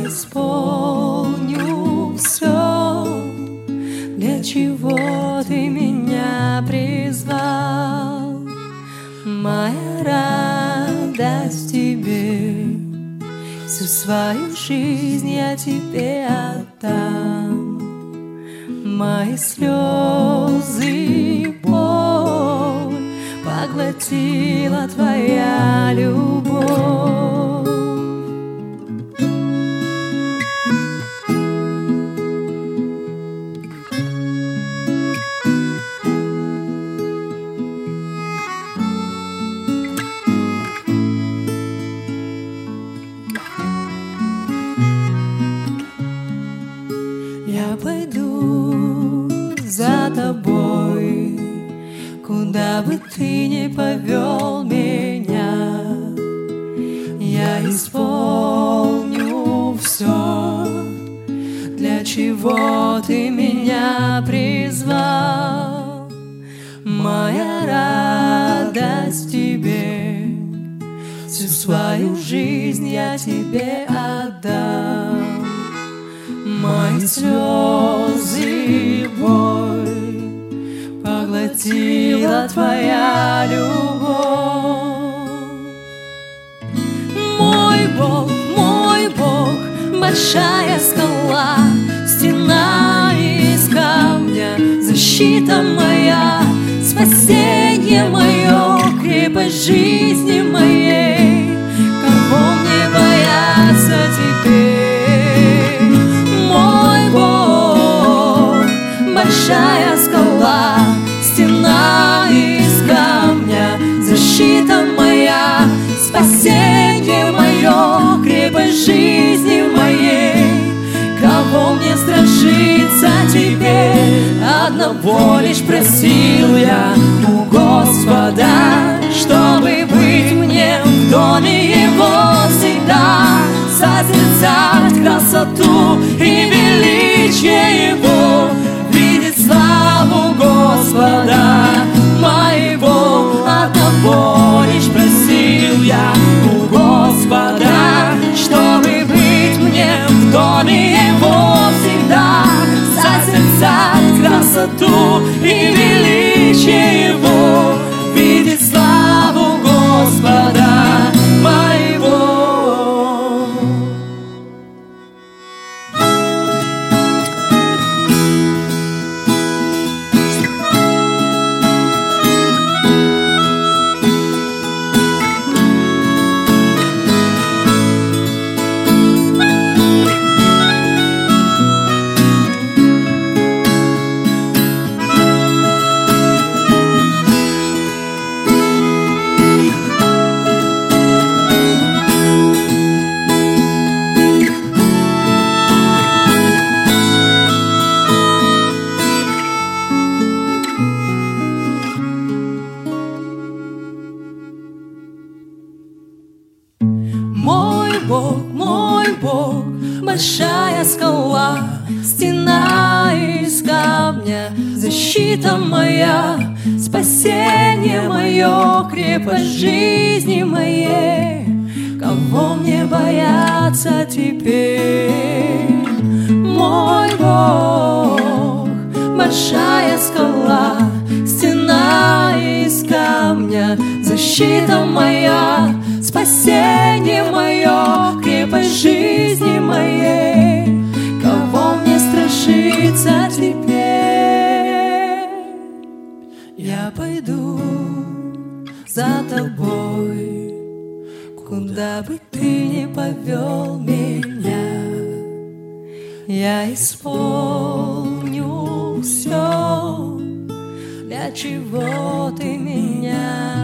исполню все, для чего ты меня призвал. Моя радость в тебе, всю свою жизнь я тебе отдам. Мои слезы и боль поглотила твоя любовь. Я пойду за тобой, куда бы ты ни повел меня. Я исполню все, для чего ты меня призвал. Моя радость в тебе, всю свою жизнь я тебе отдам. Мои слезы и боль поглотила твоя любовь. Мой Бог, большая скала, стена из камня, защита моя, спасение мое, крепость жизни моей. Кого мне бояться теперь? Большая скала, стена из камня, защита моя, спасение мое, крепость жизни моей. Кого мне страшиться теперь? Одного лишь просил я у Господа, чтобы быть мне в доме Его всегда, созерцать красоту и величие Его, славу Господа моего. Одного лишь просил я у Господа, чтобы быть мне в доме Его всегда, созерцать красоту и величие Его, видеть славу Господа моего. Мой Бог, большая скала, стена из камня, защита моя, спасение мое, крепость жизни моей. Кого мне бояться теперь? Мой Бог, большая скала, стена из камня, защита моя, спасение мое, крепость жизни моей. Кого мне страшиться теперь? Я пойду за тобой, куда бы ты ни повел меня. Я исполню все, для чего ты меня